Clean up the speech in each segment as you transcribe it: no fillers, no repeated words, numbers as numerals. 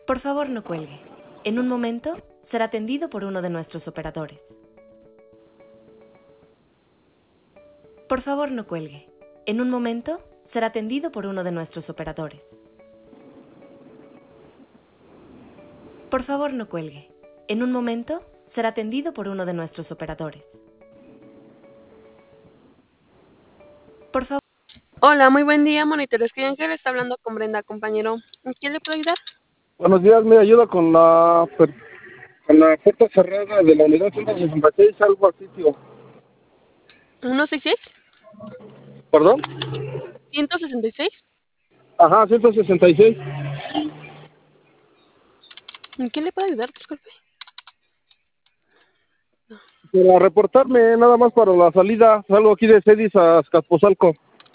Por favor, no cuelgue. En un momento será atendido por uno de nuestros operadores. Por favor, no cuelgue. En un momento será atendido por uno de nuestros operadores. Por favor, no cuelgue. En un momento será atendido por uno de nuestros operadores. Por favor. Hola, muy buen día, monitores. ¿Quién que le está hablando con Brenda, compañero? ¿En quién le puedo ayudar? Buenos días, me ayuda con la puerta cerrada de la unidad 166, algo así, tío. ¿166? ¿Perdón? ¿166? Ajá, 166. ¿En quién le puedo ayudar? Disculpe. Para reportarme nada más para la salida, salgo aquí de Cedis a Azcapotzalco.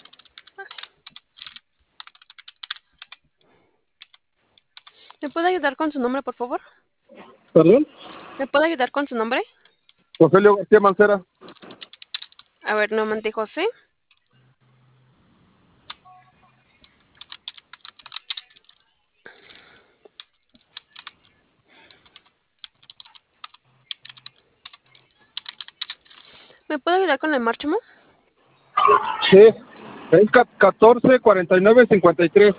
¿Me puede ayudar con su nombre, por favor? ¿Perdón? ¿Me puede ayudar con su nombre? Rogelio García Mancera. A ver, nuevamente, José. ¿Me puede ayudar con el márchamo? Sí, es 14 49 53.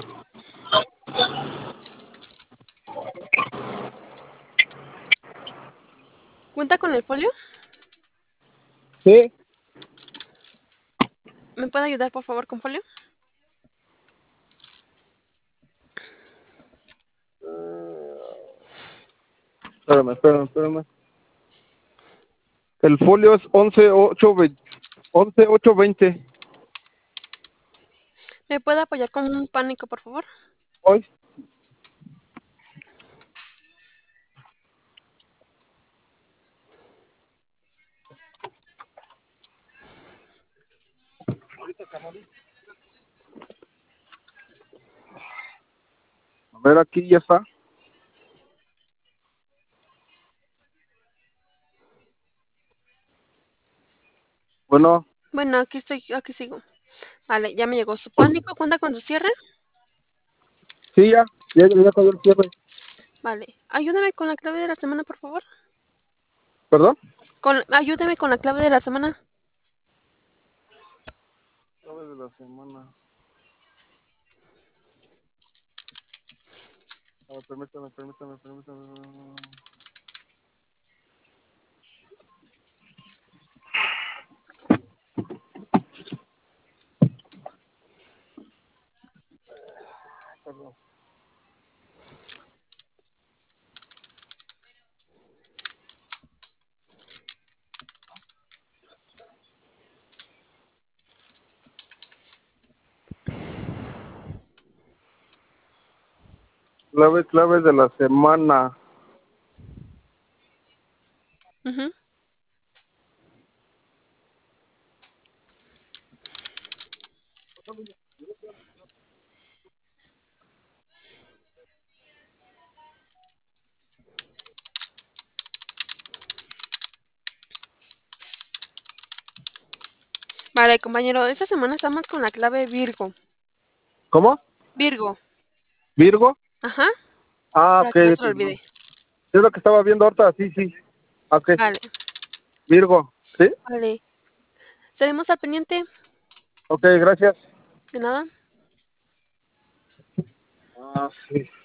¿Cuenta con el folio? Sí, ¿Me puede ayudar, por favor, con folio? espérame. El folio es 11 8 20. ¿Me puede apoyar con un pánico, por favor? Hoy. A ver, aquí ya está. Bueno, Bueno, aquí estoy, aquí sigo. Vale, ya me llegó su pánico. ¿Cuenta con su cierre? sí, ya acabó el cierre. Vale. Ayúdame con la clave de la semana, por favor. ¿Perdón? Ayúdame con la clave de la semana. Clave de la semana. A ver, permítame. Perdón. Clave de la semana. Ujú. Vale, compañero, esta semana estamos con la clave Virgo. ¿Cómo? Virgo. ¿Virgo? Ajá. Ah, Para ok. que no se lo Es olvide. lo que estaba viendo ahorita, sí. Ok, Vale, Virgo, ¿sí? vale. ¿Estaremos al pendiente? Ok, gracias. De nada. Ah, sí.